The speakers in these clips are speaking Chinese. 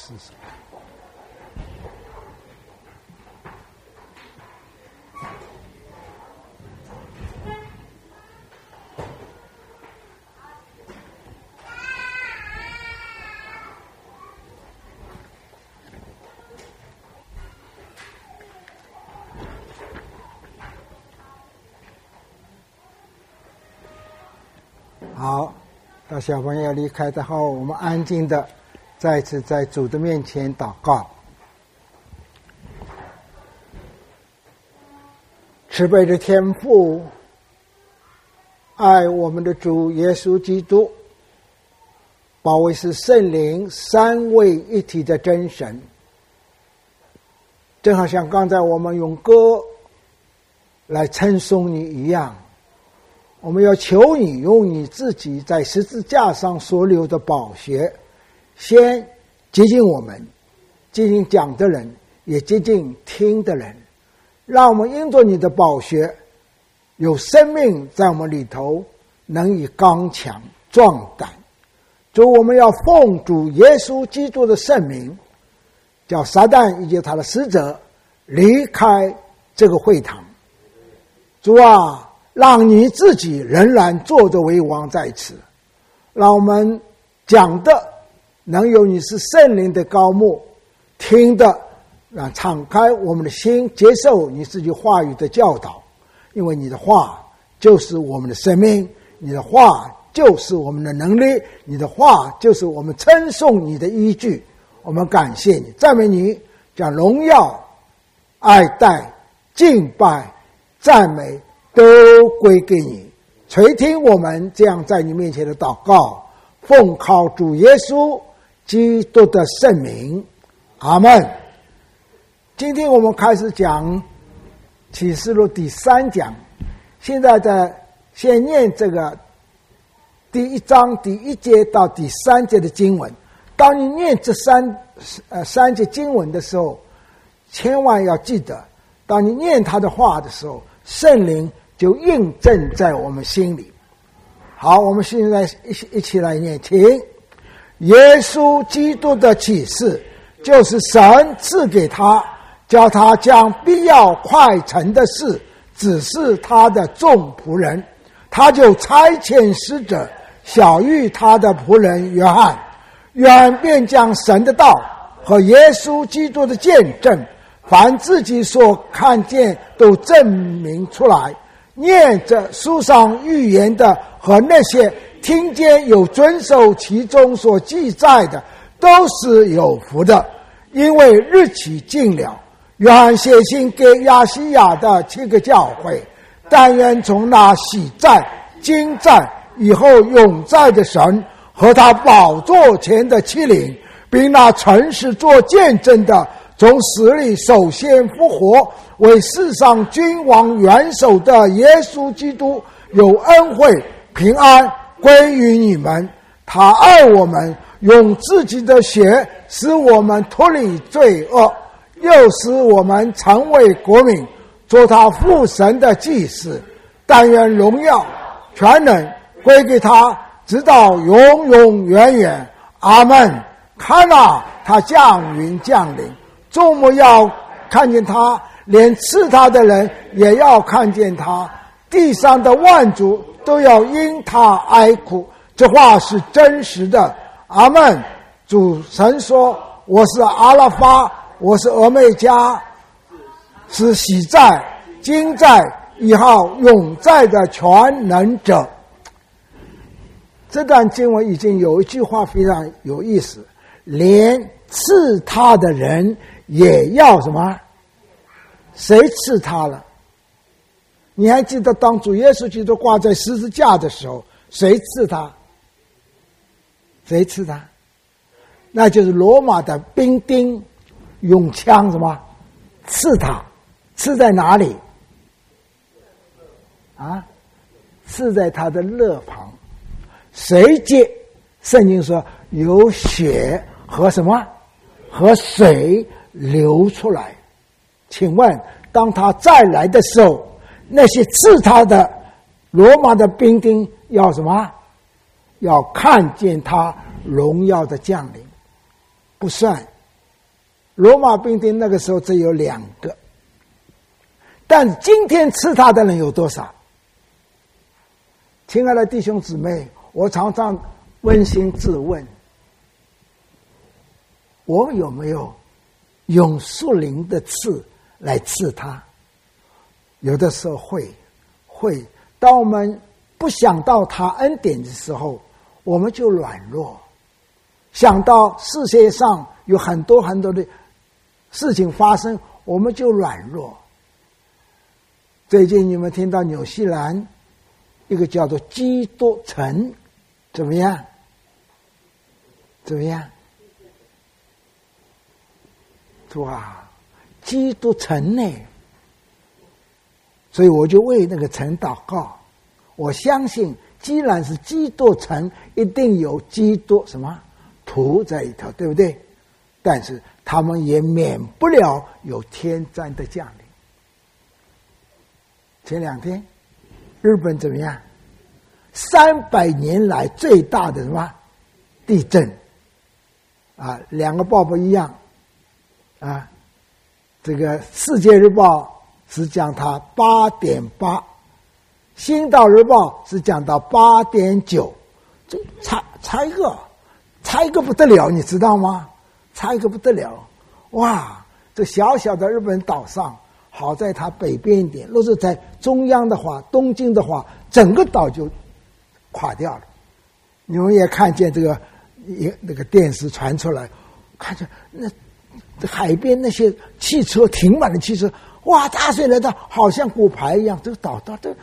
是什么？好，到小朋友离开之后，我们安静的再次在主的面前祷告。慈悲的天父，爱我们的主耶稣基督，保卫是圣灵三位一体的真神，正好像刚才我们用歌来称颂你一样，我们要求你用你自己在十字架上所流的宝血，先接近我们，接近讲的人，也接近听的人，让我们因着你的宝血有生命在我们里头，能以刚强壮胆。主，我们要奉主耶稣基督的圣名，叫撒旦以及他的使者离开这个会堂。主啊，让你自己仍然坐着为王在此，让我们讲的能有你是圣灵的膏抹，听的让敞开我们的心，接受你自己话语的教导，因为你的话就是我们的生命，你的话就是我们的能力，你的话就是我们称颂你的依据。我们感谢你，赞美你，将荣耀、爱戴、敬拜、赞美都归给你。垂听我们这样在你面前的祷告，奉靠主耶稣基督的圣名，阿们。今天我们开始讲启示录第3讲，现在先念这个第1章第1节到第3节的经文。当你念这三节经文的时候，千万要记得，当你念他的话的时候，圣灵就印证在我们心里。好，我们现在一起来念，请。耶稣基督的启示，就是神赐给他，叫他将必要快成的事指示他的众仆人，他就差遣使者晓谕他的仆人约翰，约翰便将神的道和耶稣基督的见证，凡自己所看见都证明出来。念着书上预言的和那些听见有遵守其中所记载的，都是有福的，因为日期近了。约翰写信给亚细亚的7个教会，但愿从那喜在、今在、以后永在的神和他宝座前的7灵，并那诚实做见证的，从死里首先复活，为世上君王元首的耶稣基督，有恩惠平安归于你们。他爱我们，用自己的血使我们脱离罪恶，又使我们成为国民，做他父神的祭司。但愿荣耀全能归给他，直到永永远远。阿们。看啊，他降临降临，众目要看见他，连刺他的人也要看见他，地上的万族都要因他哀哭。这话是真实的。阿们。主神说，我是阿拉法，我是俄美加，是喜在、今在、以后永在的全能者。这段经文已经有一句话非常有意思，连刺他的人也要什么？谁刺他了？你还记得当主耶稣基督挂在十字架的时候，谁刺他？谁刺他？那就是罗马的兵丁用枪什么刺他？刺在哪里？啊，刺在他的肋旁。谁接？圣经说有血和什么？和水流出来。请问当他再来的时候，那些刺他的罗马的兵丁要什么？要看见他荣耀的降临。不算罗马兵丁那个时候只有2个，但今天吃它的人有多少？亲爱的弟兄姊妹，我常常扪心自问，我有没有用属灵的刺来刺它？有的时候会。当我们不想到他恩典的时候，我们就软弱。想到世界上有很多的事情发生，我们就软弱。最近你们听到纽西兰一个叫做基督城，怎么样？哇，基督城呢？所以我就为那个城祷告。我相信，既然是基督城，一定有基督什么图在里头，对不对？但是他们也免不了有天灾的降临。前2天，日本怎么样？300年来最大的什么地震啊？2个报不一样啊。这个《世界日报》是讲它8.8，新岛日报是讲到8.9，这差一个不得了，你知道吗？差一个不得了！哇，这小小的日本岛上，好在它北边一点，若是在中央的话，东京的话，整个岛就垮掉了。你们也看见这个那个电视传出来，看见那海边那些汽车停满了汽车。哇！大水来的好像骨牌一样，这个岛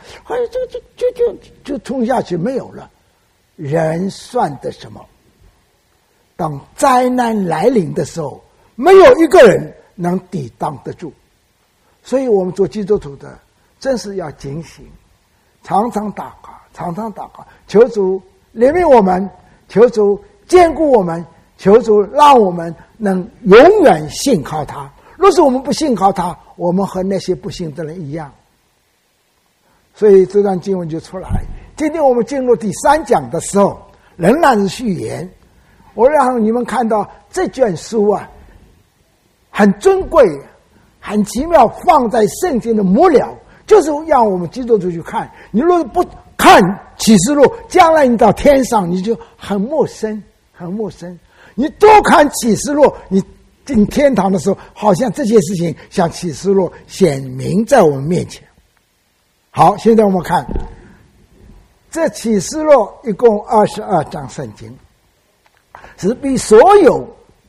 就冲下去没有了。人算的什么？当灾难来临的时候，没有一个人能抵挡得住。所以我们做基督徒的，真是要警醒，常常祷告，求主怜悯我们，求主坚固我们，求主让我们能永远信靠他。若是我们不信靠他，我们和那些不信的人一样。所以这段经文就出来。今天我们进入第3讲的时候，仍然是序言。我让你们看到这卷书啊，很尊贵，很奇妙，放在圣经的末了，就是让我们基督徒去看。你若不看启示录，将来你到天上你就很陌生。你多看启示录，你进天堂的时候，好像这些事情像启示录显明在我们面前。好，现在我们看这启示录一共22章圣经，是比所有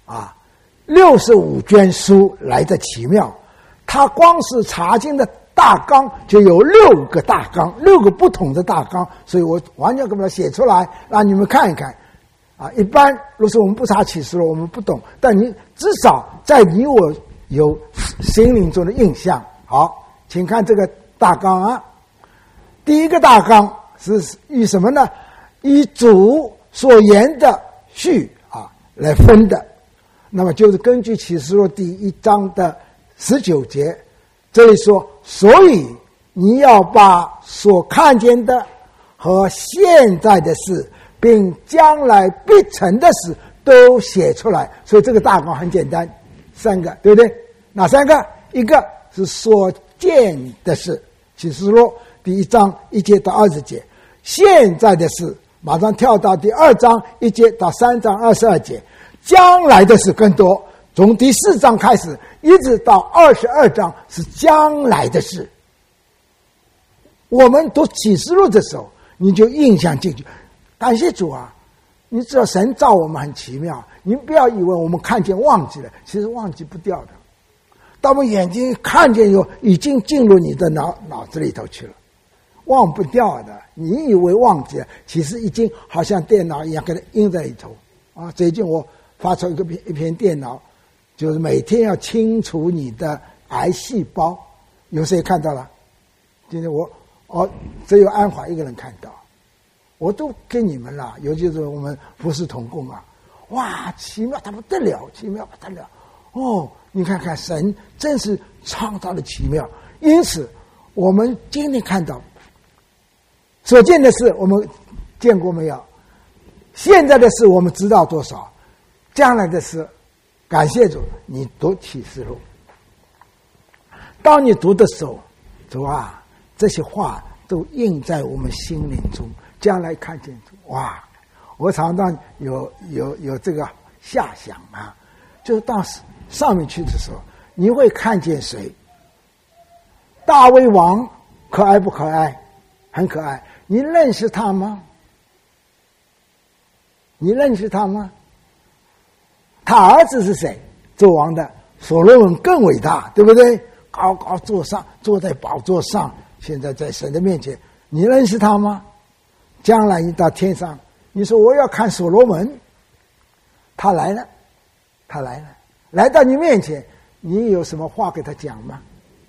65卷书来的奇妙。它光是查经的大纲就有6个大纲，6个不同的大纲，所以我完全给它写出来，让你们看一看。一般如果我们不查启示录，我们不懂，但你至少在你我有心灵中的印象。好，请看这个大纲啊。第一个大纲是以什么呢？以主所言的序来分的。那么就是根据启示录第1章的19节，这里说，所以你要把所看见的和现在的事并将来必成的事都写出来。所以这个大纲很简单，3个，对不对？哪3个？一个是所见的事，启示录第1章1节到20节。现在的事马上跳到第2章1节到3章22节。将来的事更多，从第4章开始一直到22章是将来的事。我们读启示录的时候，你就印象进去。感谢主啊！你知道神造我们很奇妙，你不要以为我们看见忘记了，其实忘记不掉的。当我们眼睛看见以后，已经进入你的脑子里头去了，忘不掉的。你以为忘记了，其实已经好像电脑一样给它印在里头啊！最近我发出一篇电脑，就是每天要清除你的癌细胞。有谁看到了？今天只有安华一个人看到。我都给你们了，尤其是我们服侍同工啊，哇，奇妙，它不得了，奇妙不得了哦！你看看，神真是创造的奇妙。因此，我们今天看到所见的事，我们见过没有？现在的事我们知道多少？将来的事感谢主，你读启示录，当你读的时候，主啊，这些话都印在我们心灵中，将来看见主，哇！我常常有这个遐想啊，就到上面去的时候，你会看见谁？大卫王可爱不可爱？很可爱。你认识他吗？你认识他吗？他儿子是谁？做王的所罗门更伟大，对不对？高高坐在宝座上，现在在神的面前，你认识他吗？将来你到天上，你说我要看所罗门，他来了，来到你面前，你有什么话给他讲吗？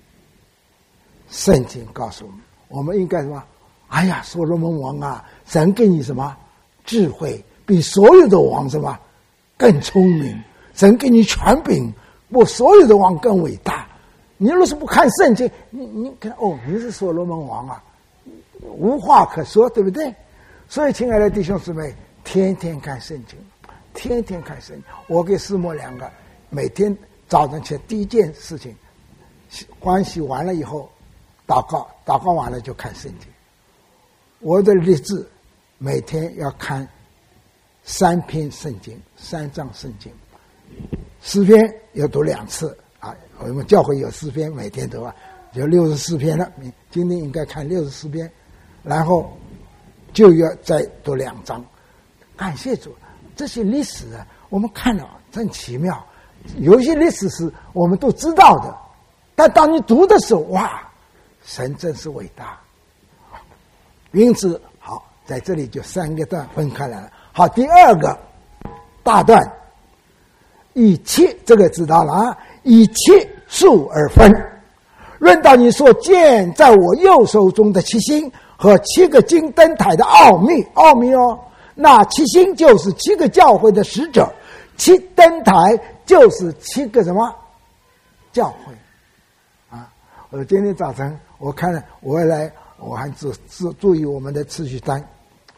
圣经告诉我们应该什么？哎呀，所罗门王啊，神给你什么智慧，比所有的王什么更聪明，神给你权柄，比所有的王更伟大。你若是不看圣经，你看你是所罗门王啊，无话可说，对不对？所以亲爱的弟兄姊妹，天天看圣经，天天看圣经。我给师母两个每天早晨起来第一件事情，欢喜完了以后祷告完了就看圣经。我的立志每天要看3篇圣经，3章圣经，诗篇要读2次啊。我们教会有诗篇，每天读啊，就64篇了。今天应该看64篇，然后就要再读2章。感谢主，这些历史啊，我们看了真奇妙。有一些历史是我们都知道的，但当你读的时候，哇，神真是伟大。因此，好，在这里就3个段分开来了。好，第2个大段，以7这个知道了啊，以7数而分。论到你所见在我右手中的7星和7个金灯台的奥秘哦，那7星就是7个教会的使者，7灯台就是7个什么教会啊？我今天早晨我看了，我还注意我们的次序单，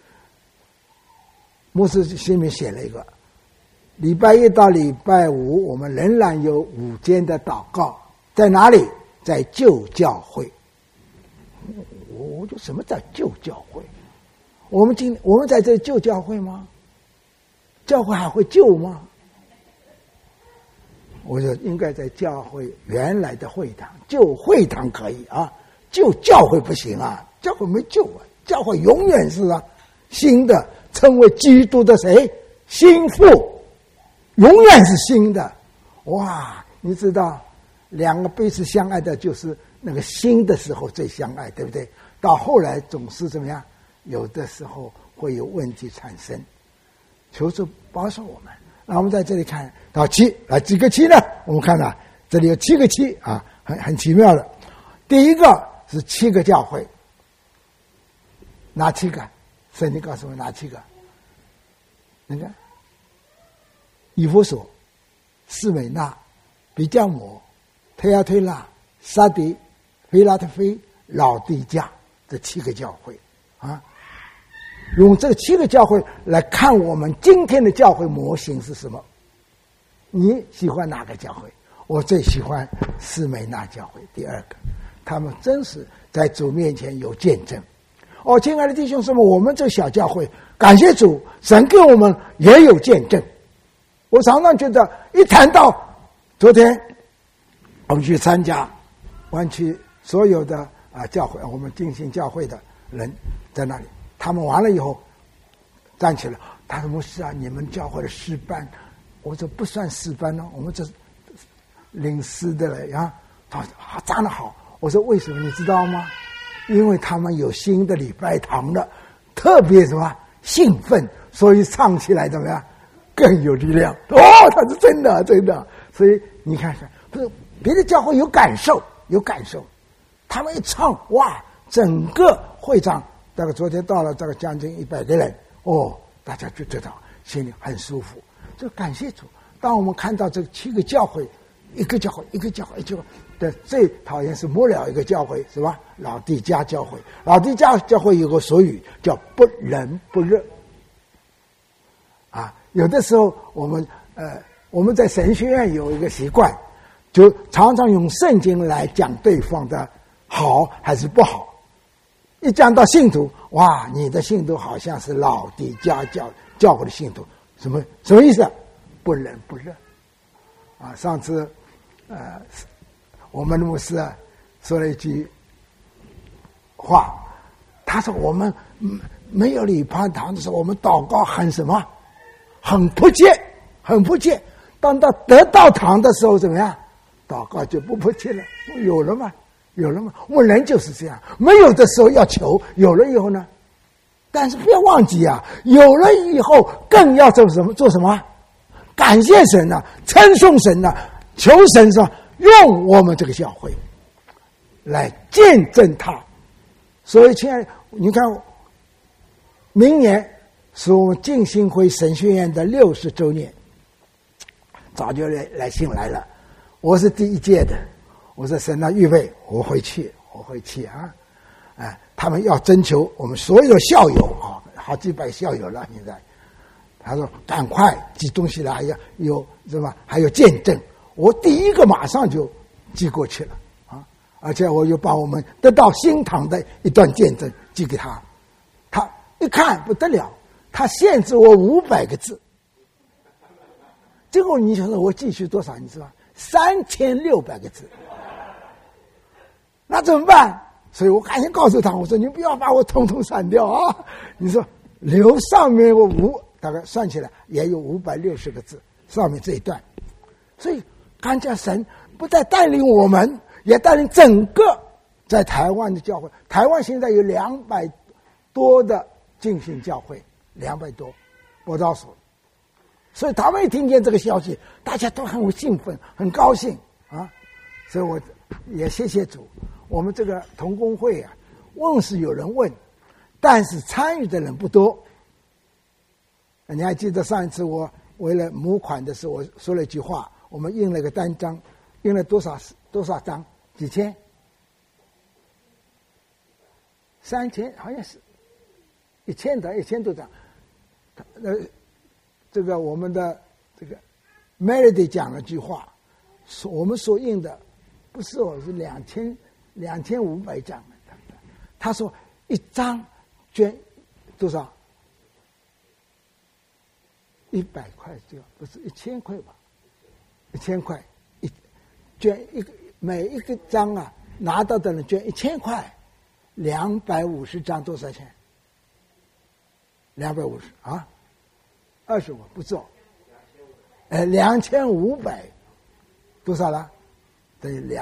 牧师心里面写了一个，礼拜1到礼拜5我们仍然有午间的祷告，在哪里？在旧教会。我就什么叫旧教会？我们在这旧教会吗？教会还会旧吗？我说应该在教会原来的会堂，旧会堂可以啊，旧教会不行啊，教会没旧啊，教会永远是新的，称为基督的谁？心腹，永远是新的。哇，你知道2个彼此相爱的，就是那个新的时候最相爱，对不对？到后来总是怎么样？有的时候会有问题产生，求主保守我们。那我们在这里看到7啊，几个7呢？我们看到这里有7个7啊，很奇妙的。第一个是7个教会，哪7个？圣经告诉我哪7个？那个以弗所、士美那、比迦摩、推亚推拉、撒狄、腓拉特菲、老底嘉，这7个教会啊。用这7个教会来看我们今天的教会模型是什么？你喜欢哪个教会？我最喜欢士美那教会。第2个，他们真是在主面前有见证。亲爱的弟兄姊妹，我们这小教会，感谢主，神给我们也有见证。我常常觉得，一谈到昨天我们去参加湾区所有的教会，我们进行教会的人在那里。他们完了以后站起来，他说牧师啊，你们教会的诗班，我说不算诗班哦，我们这是领诗的了呀。他说站得好，我说为什么你知道吗？因为他们有新的礼拜堂了，特别什么兴奋，所以唱起来怎么样更有力量。他是真的，所以你看看，不是别的教会有感受，他们一唱，哇，整个会场。大概昨天到了这个将近100个人，大家就知道心里很舒服。就感谢主。当我们看到这7个教会，一个教会的最讨厌是末了一个教会，是吧？老底嘉教会，老底嘉教会有个俗语叫不冷不热啊。有的时候我们我们在神学院有一个习惯，就常常用圣经来讲对方的好还是不好。一讲到信徒，哇，你的信徒好像是老底家教会的信徒，什么意思？不冷不热啊！上次我们的牧师说了一句话，他说我们没有礼拜堂的时候，我们祷告很什么，很迫切，很迫切。当他得到堂的时候怎么样？祷告就不迫切了，有了吗？我们人就是这样，没有的时候要求，有了以后呢？但是不要忘记啊，有了以后更要做什么？感谢神啊，称颂神啊，求神说用我们这个教会来见证他。所以亲爱的，你看明年是我们浸信会神学院的60周年，早就来信来了，我是第一届的，我说神啊，预备我会去啊！他们要征求我们所有的校友啊，好几百校友了现在。他说赶快寄东西来，有什么还有见证，我第一个马上就寄过去了啊！而且我又把我们得到新堂的一段见证寄给他，他一看不得了，他限制我500个字。结果你晓得我寄去多少？你知道3600个字。那怎么办？所以我赶紧告诉他，我说你不要把我统统删掉啊！你说留上面大概算起来也有560个字，上面这一段。所以感谢神不但带领我们，也带领整个在台湾的教会。台湾现在有200多的浸信教会，200多播道所。所以他们一听见这个消息，大家都很兴奋，很高兴啊！所以我也谢谢主，我们这个同工会啊，问是有人问，但是参与的人不多。你还记得上一次我为了募款的时候，我说了一句话，我们印了个单张，印了多少张？几千？3000，好像是1000多张。这个我们的这个 Melody 讲了句话，说我们所印的不是是2500张。他说一张捐多少？100块就不是1000块吧？1000块捐每一个张啊，拿到的人捐1000块，250张多少钱？250啊，25不做，2500多少了？等于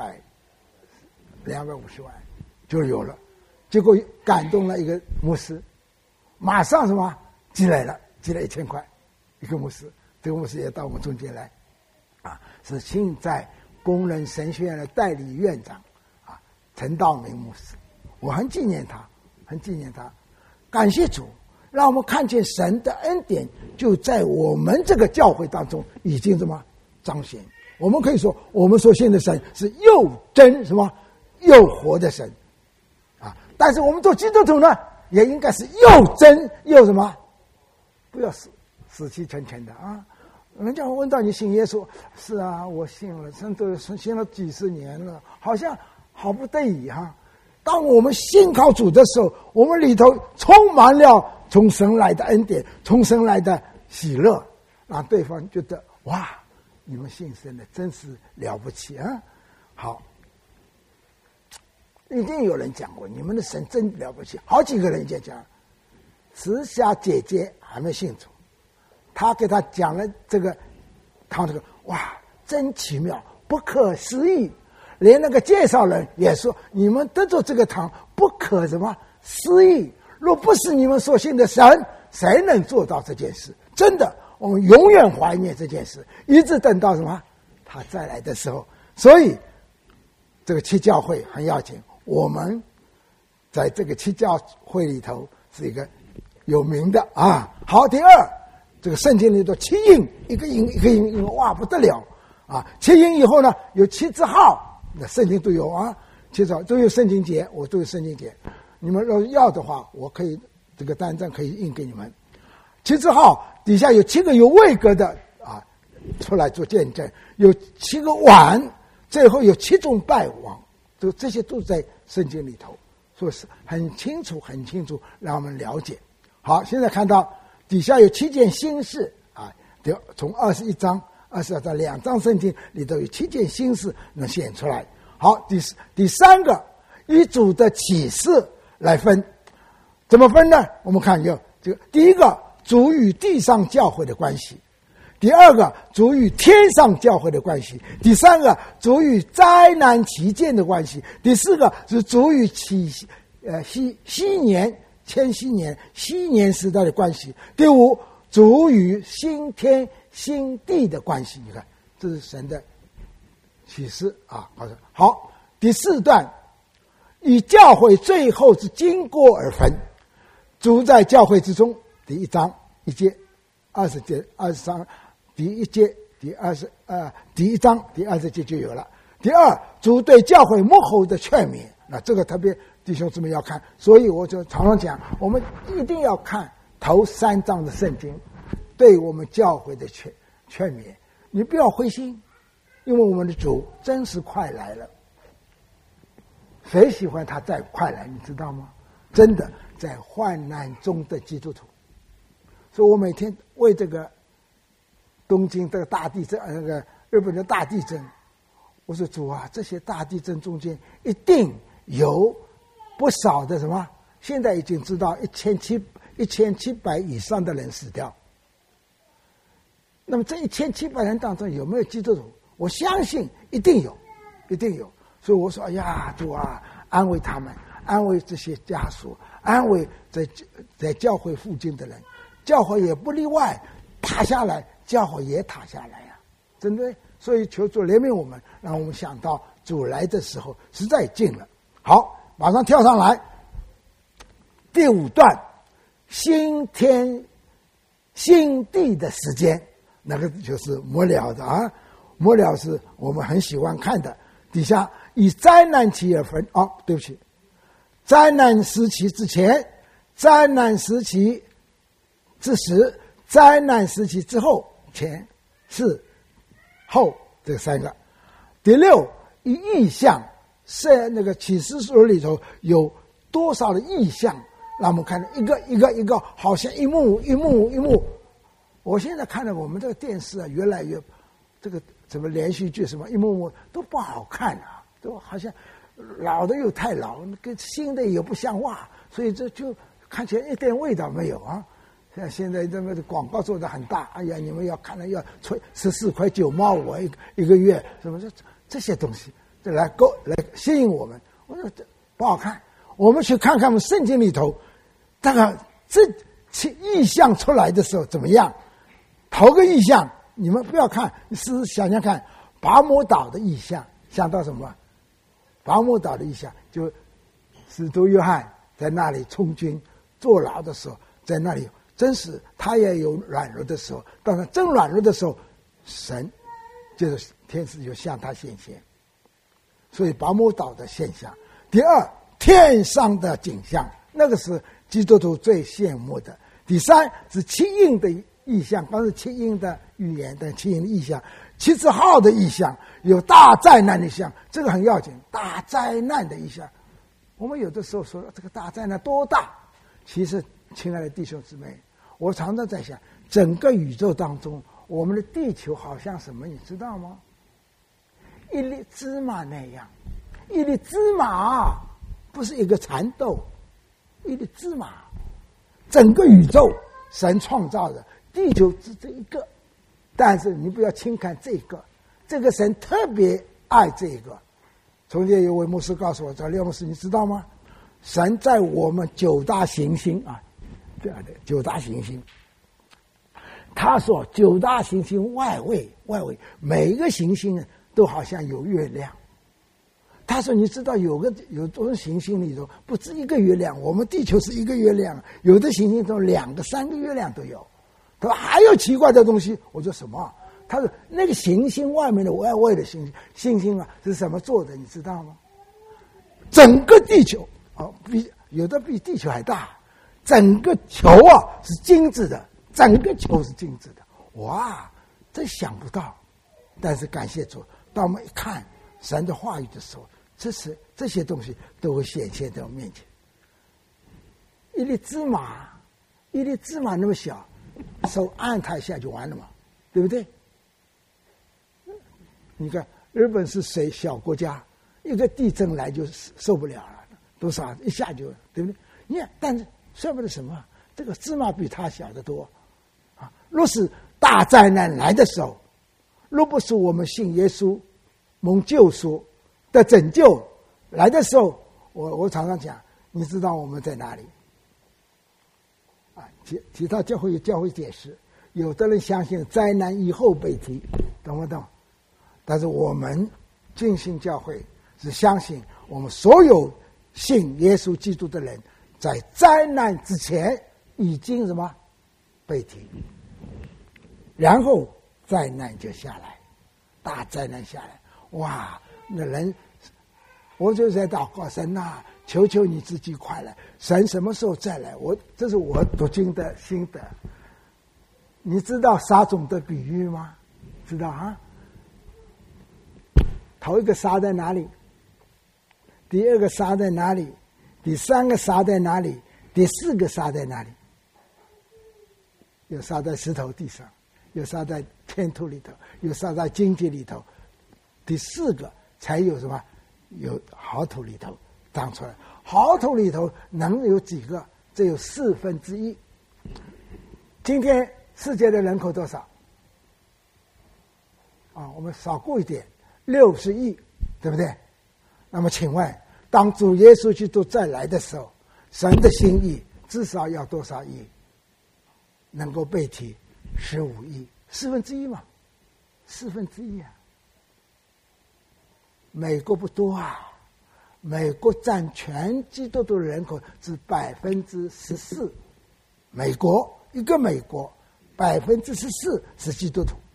250万就有了。结果感动了一个牧师，马上什么寄来1000块。一个牧师，这个牧师也到我们中间来，是现在工人神学院的代理院长陈道明牧师，我很纪念他，感谢主，让我们看见神的恩典就在我们这个教会当中已经什么彰显。我们可以说，我们所信的神是又真什么又活的神但是我们做基督徒呢，也应该是又真又什么，不要死气沉沉的啊！人家问到你信耶稣，是啊，我信了，信了几十年了，好像好不得已哈。当我们信靠主的时候，我们里头充满了从神来的恩典，从神来的喜乐，让对方觉得哇，你们信神的真是了不起啊！好，一定有人讲过，你们的神真了不起，好几个人就讲，慈霞姐姐还没信主。他给他讲了这个堂，哇，真奇妙，不可思议。连那个介绍人也说，你们得着这个堂不可什么思议。若不是你们所信的神，谁能做到这件事？真的，我们永远怀念这件事，一直等到什么他再来的时候。所以这个七教会很要紧，我们在这个七教会里头是一个有名的啊。好，第二。这个圣经里头七印，一个印，哇，不得了啊！七印以后呢，有七字号，那圣经都有啊，七字号都有圣经节，我都有圣经节。你们若要的话，我可以这个单张可以印给你们。七字号底下有7个有位格的出来做见证，有7个碗，最后有7种败亡，这些都在圣经里头，所以是很清楚让我们了解。好，现在看到底下有7件新事啊，从21章、22章2章圣经里头有7件新事能显出来。好，第三个，以主的启示来分，怎么分呢？我们看有这个，第一个，主与地上教会的关系；第二个，主与天上教会的关系；第三个，主与灾难期间的关系；第四个是主与千禧年西年时代的关系；第五，主与新天新地的关系。你看，这是神的启示啊。好，第四段，以教会最后是经过而分，主在教会之中，第1章1节，20节23，第1节第1章第20节就有了。第二，主对教会幕后的劝勉，那这个特别弟兄姊妹要看，所以我就常常讲，我们一定要看头3章的圣经，对我们教会的劝勉。你不要灰心，因为我们的主真是快来了。谁喜欢他再快来，你知道吗？真的在患难中的基督徒。所以我每天为这个东京这个大地震，那个日本的大地震，我说主啊，这些大地震中间一定有不少的什么，现在已经知道1700以上的人死掉。那么这1700人当中有没有基督徒？我相信一定有，一定有。所以我说，哎呀，主啊，安慰他们，安慰这些家属，安慰在教会附近的人，教会也不例外，塌下来，教会也塌下来呀，真的。所以求主怜悯我们，让我们想到主来的时候实在近了。好，马上跳上来，第5段，新天新地的时间，那个就是末了的啊，末了是我们很喜欢看的。底下以灾难期而分，对不起，灾难时期之前，灾难时期之时，灾难时期之后，前是后，这3个。第6，以意象，是那个启示书里头有多少的意象，让我们看一个，好像一幕。我现在看到我们这个电视啊，越来越这个什么连续剧什么一幕幕都不好看啊，都好像老的又太老，跟新的也不像话，所以这就看起来一点味道没有啊。现在这个广告做得很大，哎呀，你们要看了要吹14块9毛5一个月，什么这些东西，这来吸引我们。我说这不好看，我们去看看我们圣经里头，大概这意象出来的时候怎么样？头个意象，你们不要看，你试试想想看，拔摩岛的意象，想到什么？拔摩岛的意象，就使徒约翰在那里充军坐牢的时候，在那里。真是他也有软弱的时候，当他真软弱的时候，神就是天使就向他显现。所以拔摩岛的现象。第二，天上的景象，那个是基督徒最羡慕的。第三是七印的意象，刚是七印的预言的七印的意象，7字号的意象，有大灾难的意象，这个很要紧，大灾难的意象。我们有的时候说这个大灾难多大，其实亲爱的弟兄姊妹，我常常在想，整个宇宙当中，我们的地球好像什么，你知道吗？一粒芝麻那样，一粒芝麻不是一个蚕豆，一粒芝麻，整个宇宙神创造的，地球只这一个，但是你不要轻看这个神特别爱这个。从前有位牧师告诉我，赵廖牧师，你知道吗？神在我们9大行星啊。这样的9大行星，他说9大行星外围每一个行星都好像有月亮。他说你知道有多少行星里头不止一个月亮，我们地球是一个月亮，有的行星都2个3个月亮都有。他说还有奇怪的东西，我说什么？他说那个行星外面的外围的星星啊是什么做的，你知道吗？整个地球有的比地球还大。整个球啊是金子的，整个球是金子的，哇！ 这想不到，但是感谢主，当我们一看神的话语的时候，这些东西都会显现在我面前。一粒芝麻那么小，手按它一下就完了嘛，对不对？你看日本是谁小国家，一个地震来就受不了了，多少一下就，对不对？你看，但是算不得什么，这个芝麻比它小得多啊！若是大灾难来的时候，若不是我们信耶稣蒙救赎的拯救来的时候，我常常讲，你知道我们在哪里啊？其他教会解释，有的人相信灾难以后被提，懂不懂？但是我们浸信教会是相信我们所有信耶稣基督的人，在灾难之前已经什么被提，然后灾难就下来，大灾难下来，哇！那人，我就在祷告，神啊，求求你自己快来，神什么时候再来？这是我读经的心得。你知道撒种的比喻吗？知道啊？头一个撒在哪里？第二个撒在哪里？第三个撒在哪里？第四个撒在哪里？有撒在石头地上，有撒在天土里头，有撒在荆棘里头。第四个才有什么？有好土里头长出来。好土里头能有几个？这有1/4。今天世界的人口多少？啊，我们少过一点，60亿，对不对？那么请问，当主耶稣基督再来的时候，神的心意至少要多少亿？能够被提15亿，1/4嘛，1/4啊。美国不多啊，美国占全基督徒人口是14%，美国一个美国14%是基督徒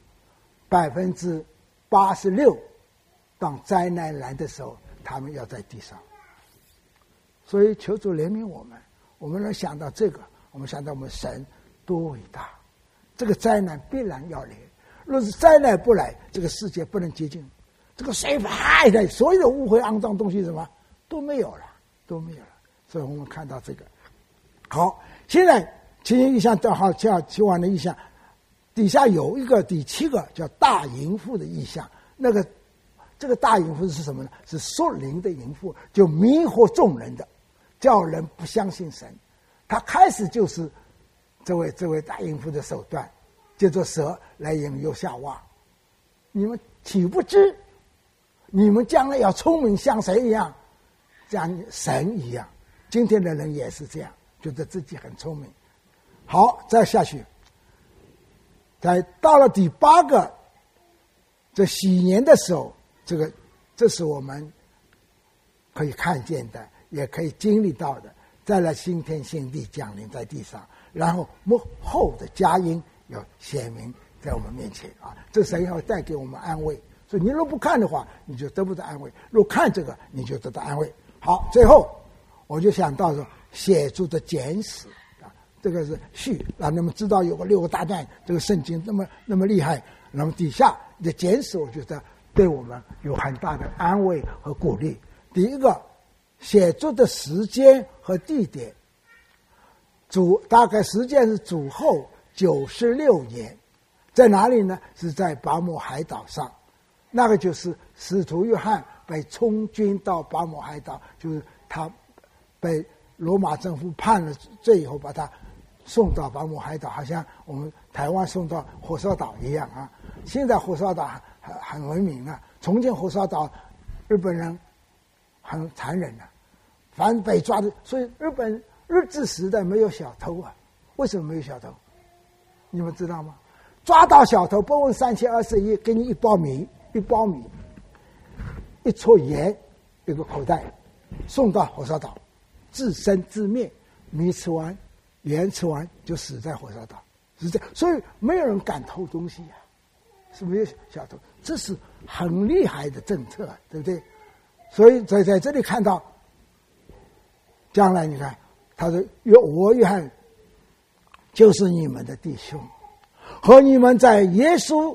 ，86%当灾难来的时候，他们要在地上。所以求主怜悯我们，我们能想到这个，我们想到我们神多伟大，这个灾难必然要来。若是灾难不来，这个世界不能洁净，这个水排的所有的污秽肮脏东西什么都没有了。所以我们看到这个。好，现在奇形异象正好求完的异象，底下有一个第7个叫大淫妇的异象。这个大淫妇是什么呢？是属灵的淫妇，就迷惑众人的，叫人不相信神。他开始就是这位大淫妇的手段，借着蛇来引诱夏娃。你们岂不知你们将来要聪明像谁一样？像神一样。今天的人也是这样，觉得自己很聪明。好，再下去，到了第8个这喜年的时候，这是我们可以看见的，也可以经历到的。再来新天新地降临在地上，然后幕后的佳音要显明在我们面前啊！这神要带给我们安慰，所以你若不看的话，你就得不到安慰；若看这个，你就得到安慰。好，最后我就想到说写出的简史啊，这个是序，让你们知道有个6个大段，这个圣经那么厉害。那么底下的简史，我觉得对我们有很大的安慰和鼓励。第一个，写作的时间和地点，大概时间是主后96年，在哪里呢？是在拔摩海岛上，那个就是使徒约翰被充军到拔摩海岛，就是他被罗马政府判了罪以后，把他送到拔摩海岛，好像我们台湾送到火烧岛一样啊。现在火烧岛很文明了，重庆火烧岛日本人很残忍的，反正被抓的，所以日治时代没有小偷啊。为什么没有小偷？你们知道吗？抓到小偷不问3021，给你一包米，一撮盐，一个口袋，送到火烧岛，自生自灭，米吃完，盐吃完就死在火烧岛，是这样。所以没有人敢偷东西啊，是没有小偷，这是很厉害的政策，对不对？所以在这里看到，将来你看，他说我约翰就是你们的弟兄，和你们在耶稣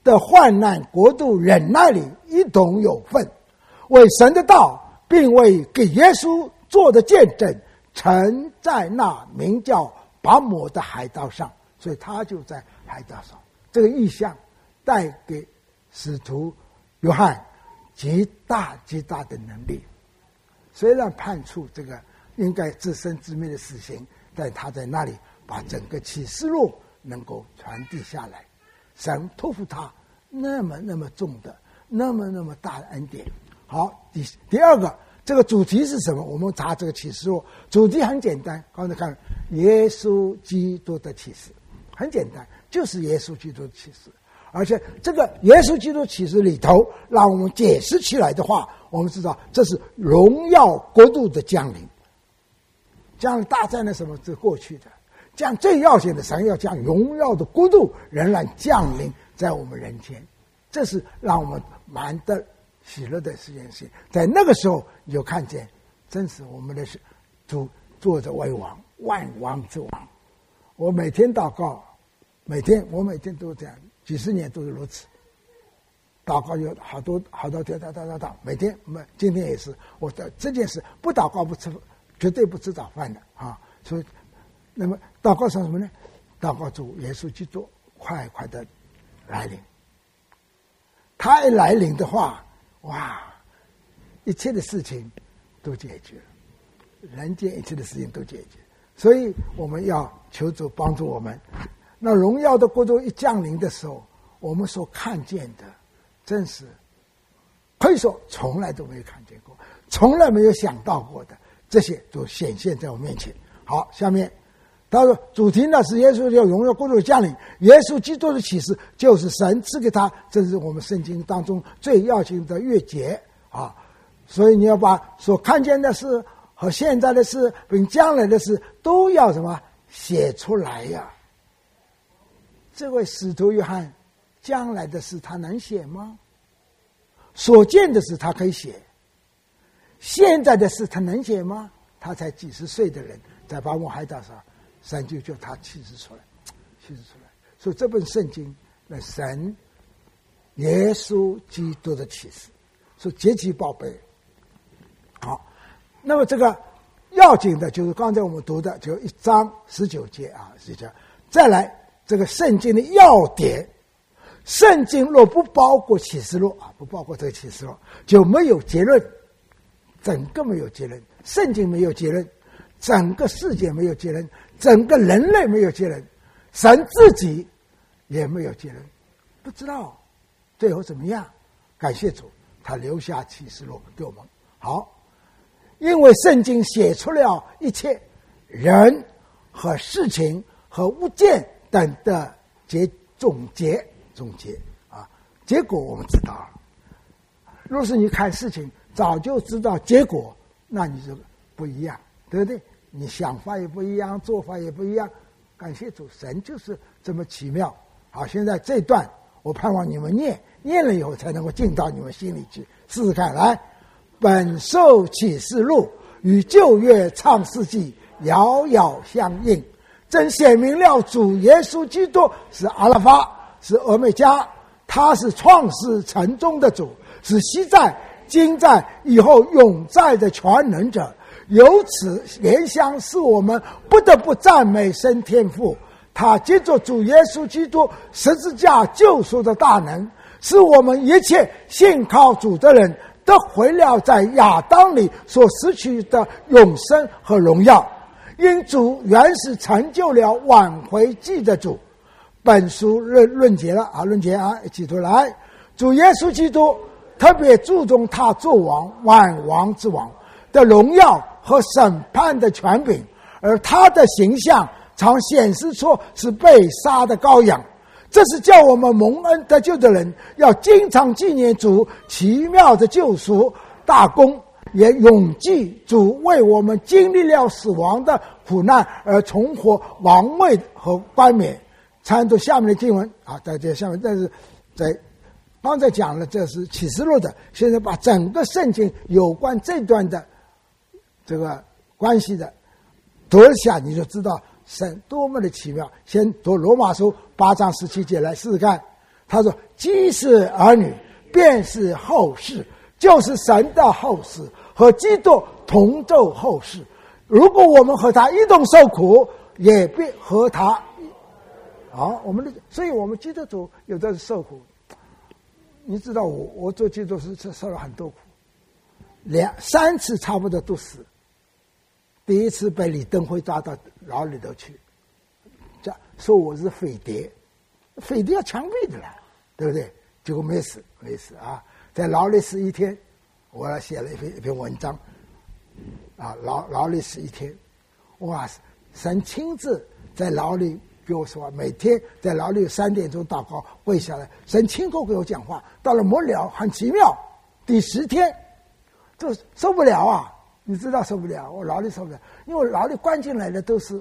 的患难国度忍耐里一同有份，为神的道并为给耶稣做的见证，曾在那名叫拔摩的海岛上。所以他就在海岛上，这个意象带给使徒约翰极大极大的能力。虽然判处这个应该自生自灭的死刑，但他在那里把整个启示录能够传递下来。神托付他那么重的那么大的恩典。好，第二个，这个主题是什么？我们查这个启示录，主题很简单，刚才看耶稣基督的启示，很简单，就是耶稣基督的启示。而且这个耶稣基督启示里头，让我们解释起来的话，我们知道这是荣耀国度的降临。将来大战的什么是过去的，这样最要紧的，神要将荣耀的国度仍然降临在我们人间，这是让我们蛮的喜乐的事情。在那个时候，你就看见，真是我们的主坐着为王，万王之王。我每天祷告，我每天都这样，几十年都是如此。祷告有好多天，每天，今天也是。我的这件事不祷告不吃，绝对不吃早饭的啊！所以，那么祷告是什么呢？祷告主耶稣基督快快的来临。他一来临的话，哇，一切的事情都解决了，人间一切的事情都解决。所以我们要求主帮助我们。那荣耀的国度一降临的时候，我们所看见的，真是可以说从来都没有看见过，从来没有想到过的，这些都显现在我面前。好，下面他说主题呢是耶稣要荣耀国度的降临，耶稣基督的启示就是神赐给他，这是我们圣经当中最要紧的约节啊。所以你要把所看见的事和现在的事并将来的事都要什么写出来呀。这位使徒约翰将来的事他能写吗？所见的事他可以写，现在的事他能写吗？他才几十岁的人，在拔摩海岛上，神就叫他启示出来。所以这本圣经，那神耶稣基督的启示，是极其宝贝。好，那么这个要紧的就是刚才我们读的，就1章19节啊，19节。再来这个圣经的要点，圣经若不包括启示录啊，不包括这个启示录，就没有结论，整个没有结论。圣经没有结论，整个世界没有结论，整个人类没有结论，神自己也没有结论，不知道最后怎么样。感谢主，他留下启示录给我们。好，因为圣经写出了一切人和事情和物件等的总结啊，结果我们知道了。若是你看事情早就知道结果，那你就不一样，对不对？你想法也不一样，做法也不一样。感谢主，神就是这么奇妙。好，现在这段我盼望你们念了以后才能够进到你们心里去，试试看。来，本受启示录与旧约创世纪遥遥相应，真显明了主耶稣基督是阿拉法，是俄美加，他是创世成终的主，是昔在今在以后永在的全能者。由此联想，使我们不得不赞美神天父，他借着主耶稣基督十字架救赎的大能，使我们一切信靠主的人得回了在亚当里所失去的永生和荣耀。因主原是成就了挽回祭的主。本书论结了啊，论结啊，一起读来。主耶稣基督特别注重他做王，万王之王的荣耀和审判的权柄，而他的形象常显示出是被杀的羔羊。这是叫我们蒙恩得救的人要经常纪念主奇妙的救赎大功，也永记主为我们经历了死亡的苦难而重获王位和冠冕。参读下面的经文啊，在这下面，但是在刚才讲了这是启示录的，现在把整个圣经有关这段的这个关系的读一下，你就知道神多么的奇妙。先读罗马书8章17节来试试看。他说： 既是儿女，便是后世，就是神的后世，和基督同奏后世。如果我们和他一同受苦，也必和他所以我们基督徒有的是受苦。你知道我做基督徒受了很多苦，3次差不多都死。第一次被李登辉抓到牢里头去，说我是匪谍，匪谍要枪毙的啦，对不对？结果没死啊，在牢里11天，我写了一篇文章，啊，牢里11天，哇，神亲自在牢里给我说话，每天在牢里3点钟祷告，跪下来，神亲口给我讲话。到了末了，很奇妙，第10天就受不了啊！你知道受不了，我牢里受不了，因为我牢里关进来的都是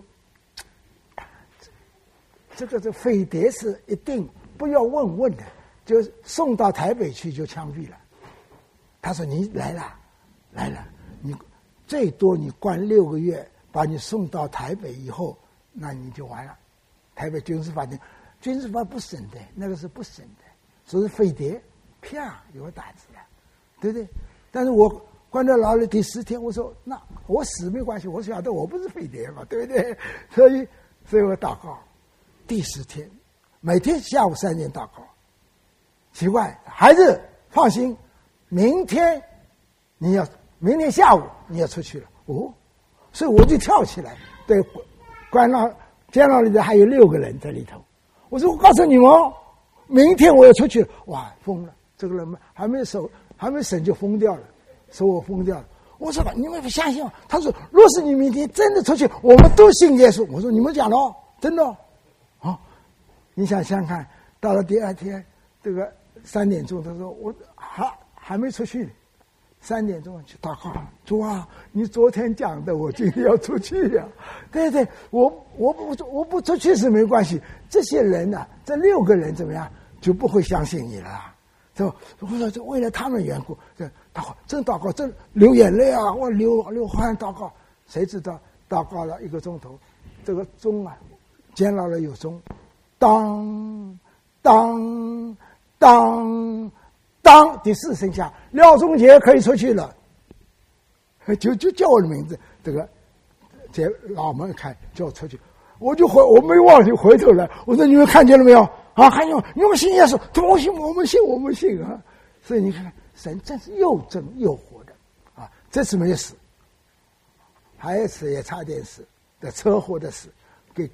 这匪谍，是一定不要问的，就送到台北去就枪毙了。他说你来了，你最多你关6个月，把你送到台北以后，那你就完了。台北军事法庭，军事法不审的，那个是不审的，所以匪谍，啪有胆子了，对不对？但是我关在牢里第10天，我说那我死没关系，我晓得我不是匪谍嘛，对不对？所以我祷告，第10天，每天下午3点祷告。奇怪，孩子放心，明天下午你要出去了哦，所以我就跳起来，对，关到监牢里的还有6个人在里头。我说我告诉你们，明天我要出去了。哇，疯了！这个人还没审就疯掉了，说我疯掉了。我说你们不相信吗？他说若是你明天真的出去，我们都信耶稣。我说你们讲了哦，真的哦。好，你想想看，到了第2天，这个3点钟，他说我还没出去呢。3点钟去祷告，主啊，你昨天讲的，我今天要出去呀、对对，我不出去是没关系。这些人呢、这6个人怎么样就不会相信你了啦。我说这为了他们缘故，真祷告，真流眼泪啊，我流汗祷告。谁知道祷告了1个钟头，这个钟啊，监牢里有钟，当当当。当第4声下，廖仲杰可以出去了，就叫我的名字，这个老门开叫我出去，我没忘记回头来，我说你们看见了没有啊？看见了，你们信耶稣，他说我们信啊！所以你看，神真是又真又活的啊！这次没有死，还有一次也差点死的车祸的死，给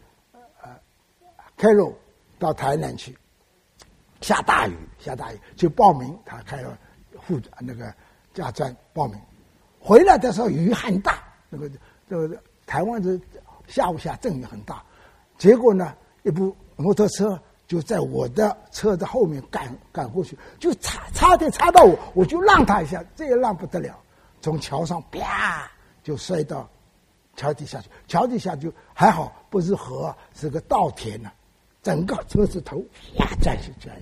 开路到台南去。下大雨就报名，他开了那个驾专报名，回来的时候雨很大，那个台湾的下午下阵雨很大，结果呢，一部摩托车就在我的车的后面赶过去，就差点插到我就让他一下，这也让不得了，从桥上啪就摔到桥底下去，桥底下就还好不是河，是个稻田呢、整个车子头呀站起来，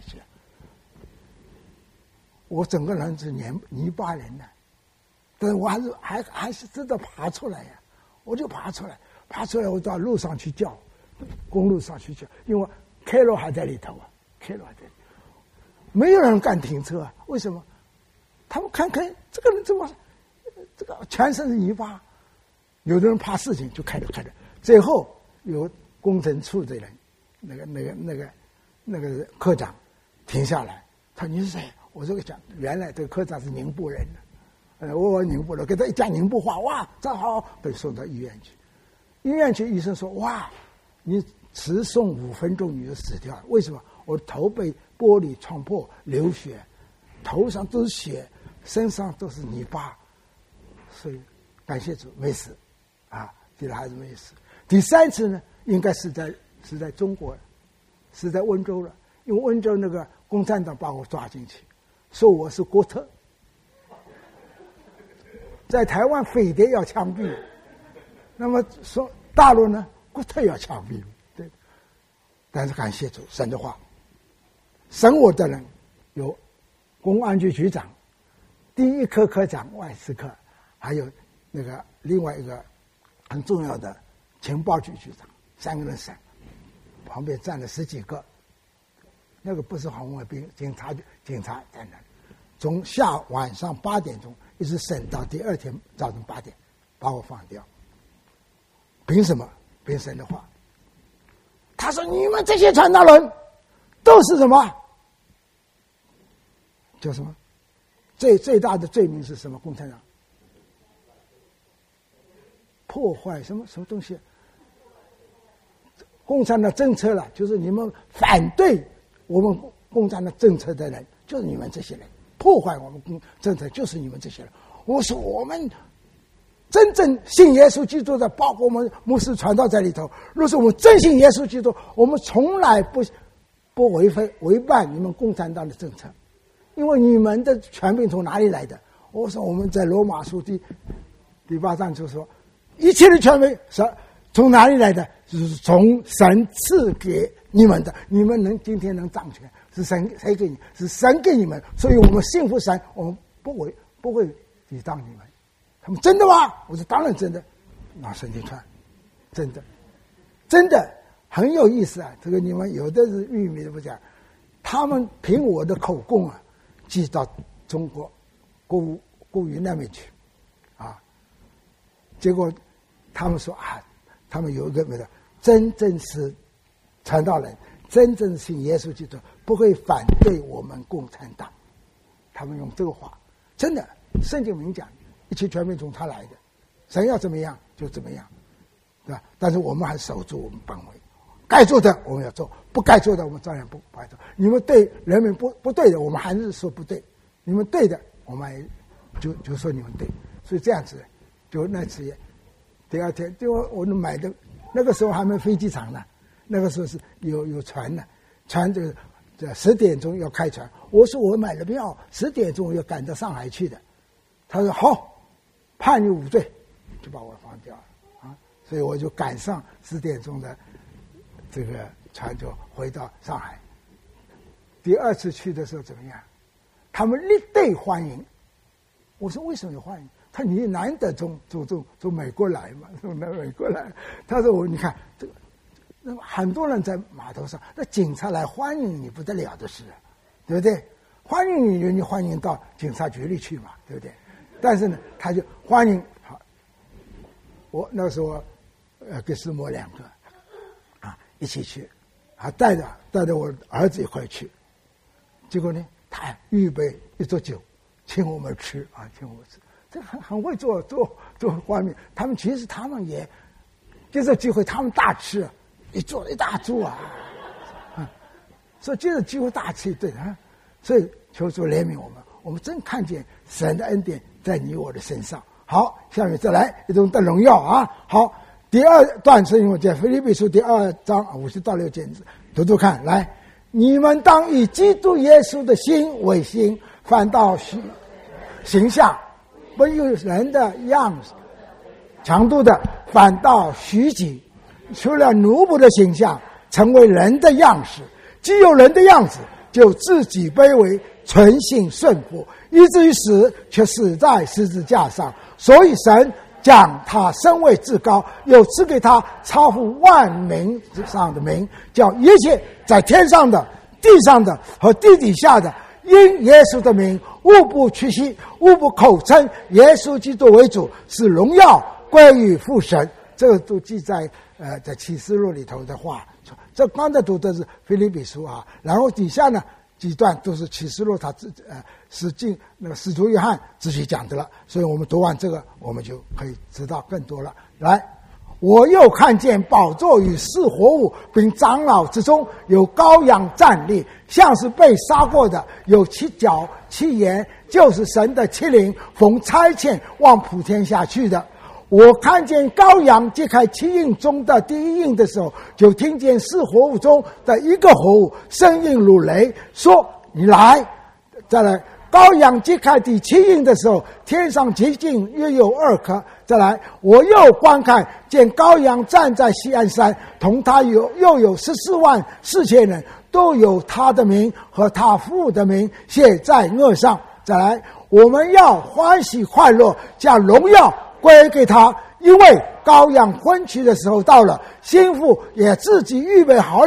我整个人是泥巴人呢，但是我还是真的爬出来呀，我就爬出来，我到路上去叫，公路上去叫，因为开罗还在里头啊，没有人敢停车啊，为什么？他们看这个人怎么，这个全身是泥巴，有的人怕事情就开着，最后有工程处的人。那个科长停下来，他说你是谁？我说讲，原来这个科长是宁波人的，我宁波人，给他一讲宁波话，哇，正好被送到医院去。医院去，医生说，哇，你迟送5分钟你就死掉了，为什么？我头被玻璃撞破，流血，头上都是血，身上都是泥巴，所以感谢主没死，啊，这个孩子没死。第3次呢，应该是在中国，是在温州了，因为温州那个共产党把我抓进去，说我是国特，在台湾匪谍要枪毙，那么说大陆呢，国特要枪毙，对。但是感谢主，神的话，审我的人有公安局局长、第1科科长外事科，还有那个另外一个很重要的情报局局长，3个人审。旁边站了10几个那个不是红卫兵，警察在那里，从晚上8点钟一直审到第二天早上8点，把我放掉。凭什么？凭神的话。他说：“你们这些传道人都是什么？叫什么？最大的罪名是什么？共产党破坏什么东西？共产党政策了，就是你们反对我们共产党政策的人，就是你们这些人，破坏我们政策就是你们这些人。我说我们真正信耶稣基督的，包括我们牧师传道在里头，若是我们真信耶稣基督，我们从来不违反你们共产党的政策，因为你们的权柄从哪里来的？我说我们在罗马书第8章就说，一切的权柄是从哪里来的？就是从神赐给你们的。你们今天能掌权，是谁给你？是神给你们。所以我们信服神，我们不会抵挡你们。他们真的吗？我说当然真的。拿圣经看，真的很有意思啊！这个你们有的是玉米的不讲，他们凭我的口供啊，寄到中国国务院那边去，啊，结果他们说啊，他们有一个真正是传道人，真正信耶稣基督，不会反对我们共产党。他们用这个话，真的，圣经明讲，一切权柄从他来的，神要怎么样就怎么样，对吧？但是我们还守住我们本位，该做的我们要做，不该做的我们照样不该做。你们对人民不对的，我们还是说不对；你们对的，我们还就说你们对。所以这样子，就那次也，第二天，因为我们买的那个时候还没飞机场呢，那个时候是有船呢，船这10点钟要开船。我说我买了票，10点钟要赶到上海去的。他说好，判你无罪，就把我放掉了啊！所以我就赶上10点钟的这个船，就回到上海。第二次去的时候怎么样？他们列队欢迎。我说为什么有欢迎？他你难得从美国来嘛，从美国来。他说你看这个，那么很多人在码头上，那警察来欢迎你不得了的事，对不对？欢迎你欢迎到警察局里去嘛，对不对？但是呢，他就欢迎好。我那时候跟师母2个啊一起去，还带着我儿子一块去。结果呢，他预备一桌酒，请我们吃啊，请我们吃。这很会做画面。其实他们也借这机会，他们大吃，做一大桌啊，所以借着机会大吃一顿啊。所以求主怜悯我们真看见神的恩典在你我的身上。好，下面再来一种的荣耀啊。好，第二段圣经我讲腓立比书第2章50到6节，读看来。你们当以基督耶稣的心为心，反倒形象不有人的样子，强度的反倒虚己，除了奴仆的形象，成为人的样式。既有人的样子，就自己卑微，存心顺服，以至于死，却死在十字架上。所以神将他升为至高，又赐给他超乎万名之上的名，叫一切在天上的、地上的和地底下的，因耶稣的名，无不屈膝，无不口称耶稣基督为主，使荣耀归于父神。这个都记在在启示录里头的话。这刚才读的是腓立比书啊，然后底下呢几段都是启示录他使徒约翰自己讲的了。所以我们读完这个，我们就可以知道更多了。来，我又看见宝座与四活物并长老之中有羔羊站立，像是被杀过的，有7角7眼，就是神的7灵，奉差遣往普天下去的。我看见羔羊揭开7印中的第1印的时候，就听见4活物中的一个活物声音如雷，说你来。再来，羔羊揭开第7印的时候，天上极镜约有2颗。再来，我又观看，见羔羊站在锡安山，同他又有14万4千人，都有他的名和他父的名写在额上。再来，我们要欢喜快乐，将荣耀归给他，因为羔羊婚期的时候到了，新妇也自己预备好了，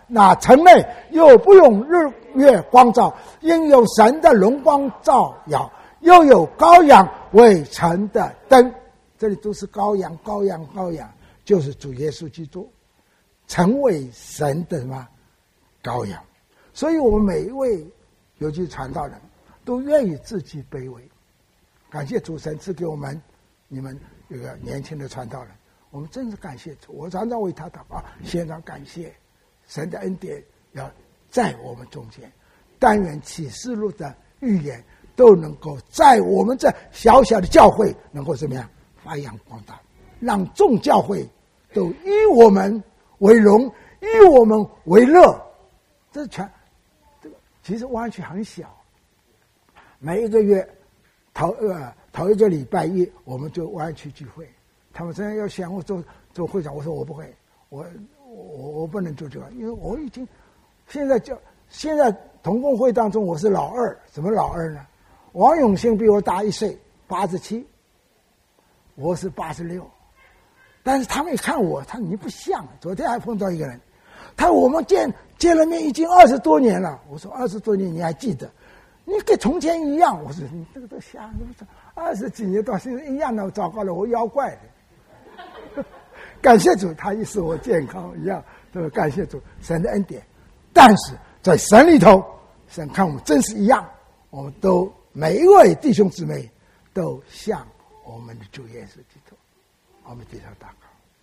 那城内又不用日月光照，因有神的荣光照耀，又有羔羊为城的灯。这里都是羔羊，羔羊，羔羊，就是主耶稣基督成为神的什么羔羊。所以我们每一位尤其传道人都愿意自己卑微。感谢主神赐给我们你们这个年轻的传道人，我们真是感谢主。我常常为他祷告，献上感谢。神的恩典要在我们中间，但愿启示录的预言都能够在我们这小小的教会能够怎么样发扬光大，让众教会都以我们为荣，以我们为乐。这全这个其实湾区很小，每一个月头一个礼拜一我们就湾区聚会。他们真的要想我做会长，我说我不会，我不能做这个，因为我已经现在同工会当中我是老二。什么老二呢？王永兴比我大1岁，87，我是86。但是他们一看我，他说你不像。昨天还碰到一个人，他说我们见了面已经20多年了。我说20多年你还记得？你跟从前一样。我说你这个都瞎，20几年到现在一样的，糟糕了，我妖怪的。感谢主，他意思我健康一样，对吧？感谢主，神的恩典。但是在神里头，神看我们真是一样，我们都每一位弟兄姊妹都像我们的主耶稣基督。我们低头祷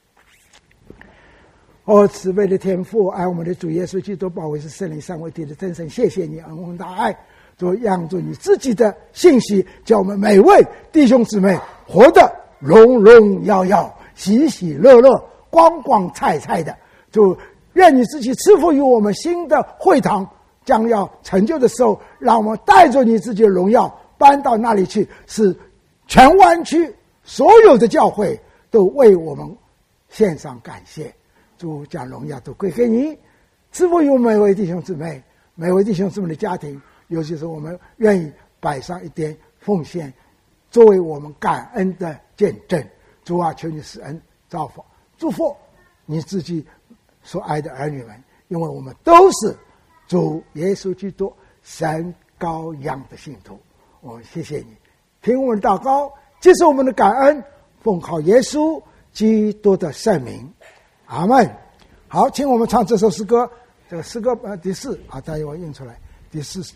告。慈悲的天父，爱我们的主耶稣基督，宝贵是圣灵三位一体的真神，谢谢你恩惠大爱，就让着你自己的信息，叫我们每位弟兄姊妹活得荣荣耀耀，喜喜乐乐，光光彩彩的。就愿你自己赐福于我们新的会堂将要成就的时候，让我们带着你自己的荣耀搬到那里去，使全湾区所有的教会都为我们献上感谢。主将荣耀都归给你，赐福于我们每位弟兄姊妹，每位弟兄姊妹的家庭，尤其是我们愿意摆上一点奉献，作为我们感恩的见证。主啊，求你施恩造福祝福你自己所爱的儿女们，因为我们都是主耶稣基督神羔羊的信徒。我们谢谢你，听我们的祷告，接受我们的感恩，奉靠耶稣基督的圣名，阿们。好，请我们唱这首诗歌，这个诗歌第4啊，大家我印出来，第4。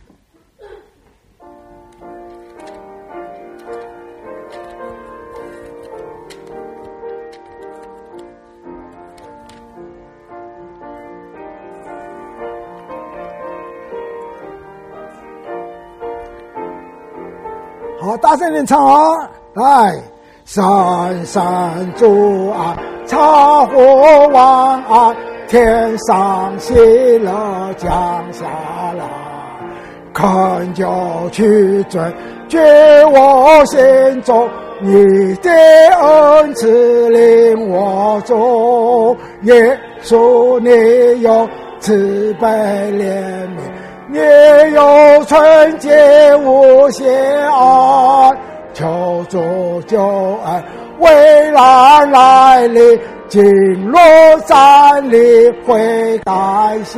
好，大声点唱啊！来，山山主啊，茶火晚安，天上喜乐降下来，恳求去准觉我心中，你的恩赐领我走，耶稣你有慈悲怜悯，你有纯洁无瑕爱，求主救恩未来来临，进入站立会改心，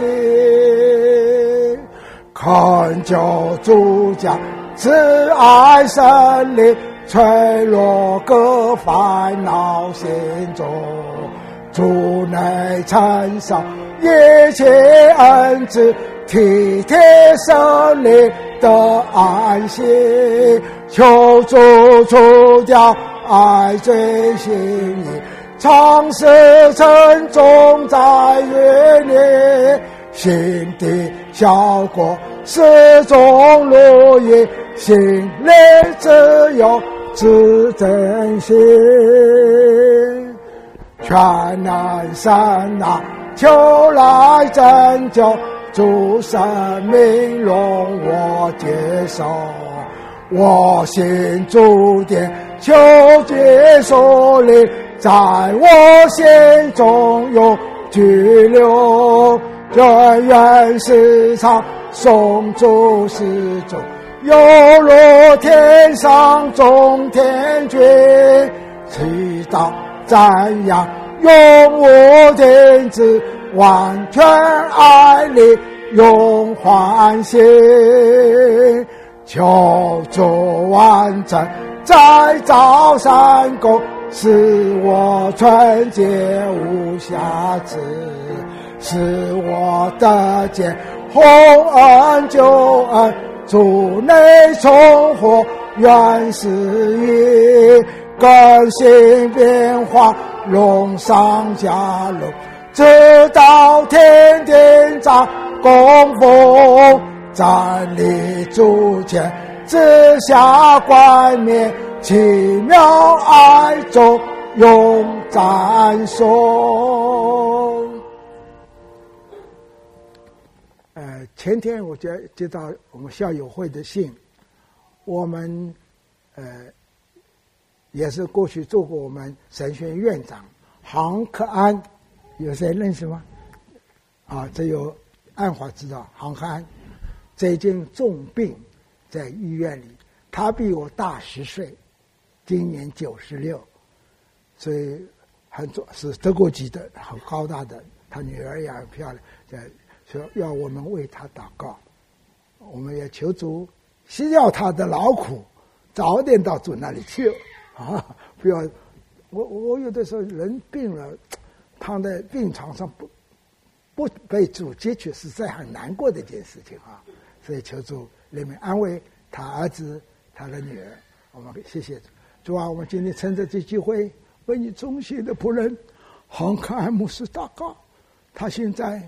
恳求主将慈爱神灵吹落各烦恼心中，主内承受一切恩赐，体贴生灵的安息，求主除掉爱罪心意，常时沉重在月里，心的效果始终如一，心里只有自真心，全能神啊，求来拯救，主生命容我接受，我心注定求接受你在我心中有居留，愿时常颂主诗中，犹如天上众天君，祈祷赞扬永无停止， 完全爱里永欢喜，求主完成在造山沟，使我纯洁无瑕疵，使我得见洪恩救恩，主内重活原是意，更新变化龙上加龙，直到天天在供奉，站立主前之下冠冕，奇妙爱中永赞颂。前天我接到我们校友会的信，我们也是过去做过我们神学院院长杭克安，有谁认识吗？这有安华知道，杭克安最近重病在医院里，他比我大10岁，今年96，所以是德国籍的，很高大的，他女儿也很漂亮，说要我们为他祷告，我们也求主息掉他的劳苦，早点到主那里去不要我有的时候人病了，躺在病床上不被主接去，实在很难过的一件事情所以求主怜悯安慰他儿子他的女儿，我们谢谢主我们今天趁着这机会为你忠心的仆人杭克安牧师祷告，他现在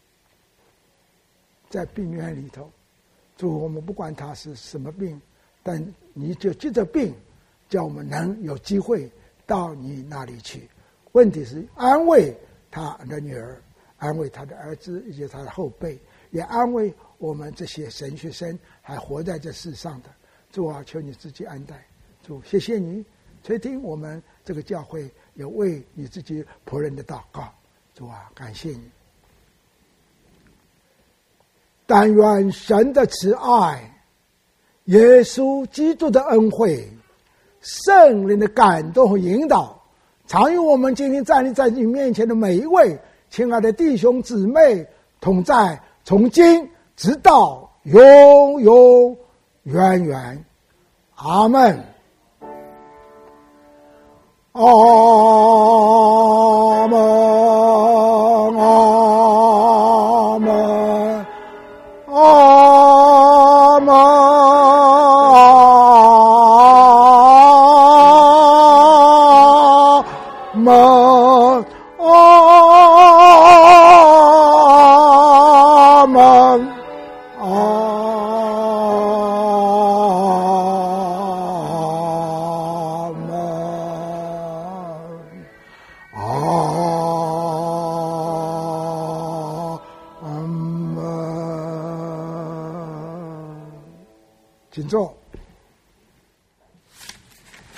在病院里头，主我们不管他是什么病，但你就借着病叫我们能有机会到你那里去，问题是安慰他的女儿，安慰他的儿子以及他的后辈，也安慰我们这些神学生还活在这世上的。主求你自己安待，主谢谢你垂听我们这个教会有为你自己仆人的祷告，主感谢你。但愿神的慈爱，耶稣基督的恩惠，圣灵的感动和引导，常与我们今天站立在你面前的每一位亲爱的弟兄姊妹同在，从今直到永永远远。阿们。阿们，阿门，阿门，阿门，阿门，请坐。